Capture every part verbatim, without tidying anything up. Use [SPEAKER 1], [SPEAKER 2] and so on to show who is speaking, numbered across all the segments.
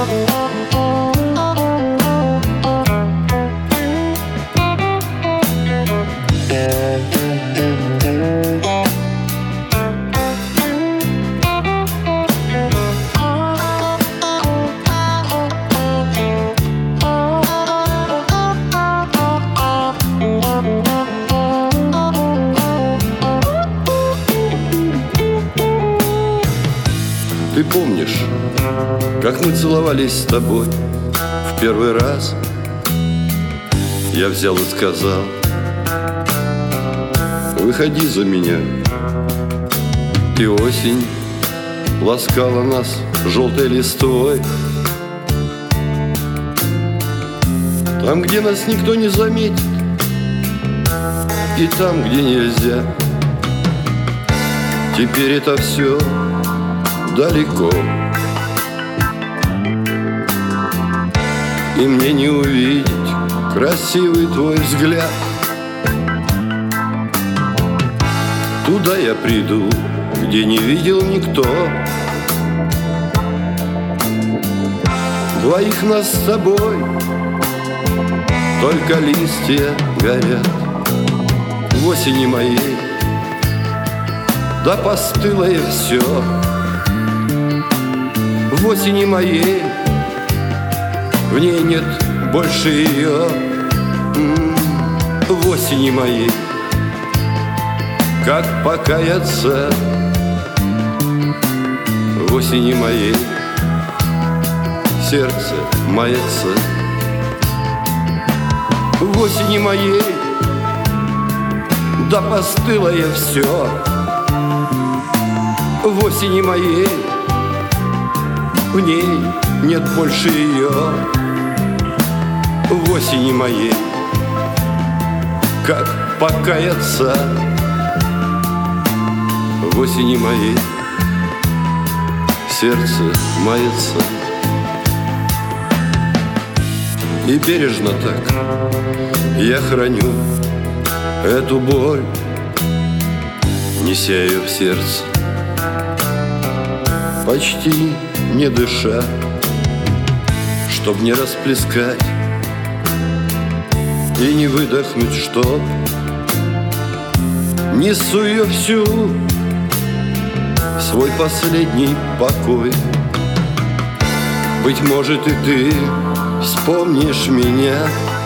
[SPEAKER 1] Ты помнишь, как мы целовались с тобой в первый раз? Я взял и сказал: выходи за меня. И осень ласкала нас желтой листвой. Там, где нас никто не заметит, и там, где нельзя. Теперь это все далеко, и мне не увидеть красивый твой взгляд. Туда я приду, где не видел никто. Двоих нас с тобой, только листья горят. В осени моей да постыло и все. В осени моей в ней нет больше ее. В осени моей как покаяться. В осени моей сердце мается. В осени моей да постыло я все. В осени моей в ней нет больше ее. В осени моей как покаяться. В осени моей сердце мается. И бережно так я храню эту боль, неся ее в сердце, почти не дыша, чтоб не расплескать и не выдохнуть, чтоб несу ее всю в свой последний покой. Быть может, и ты вспомнишь меня,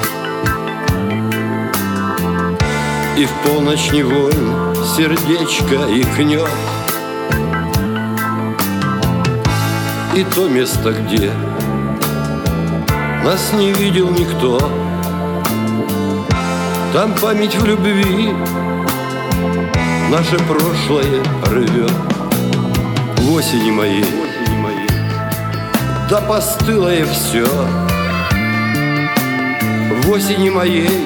[SPEAKER 1] и в полночь невольно сердечко икнет. И то место, где нас не видел никто, там память в любви наше прошлое рвет. В осени моей да постыло и все. В осени моей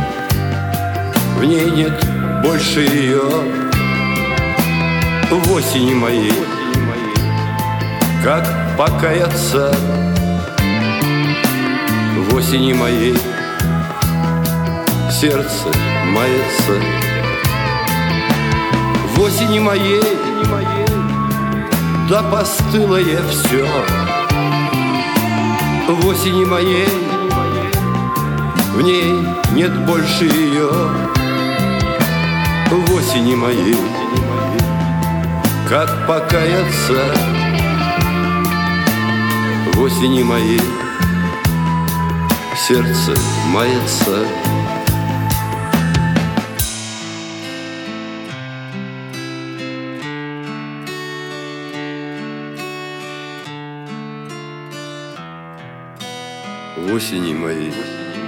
[SPEAKER 1] в ней нет больше ее. В осени моей как покаяться. В осени моей сердце мается. В осени моей да постыло я все. В осени моей в ней нет больше ее. В осени моей как покаяться. В осени моей сердце мается. В осени моей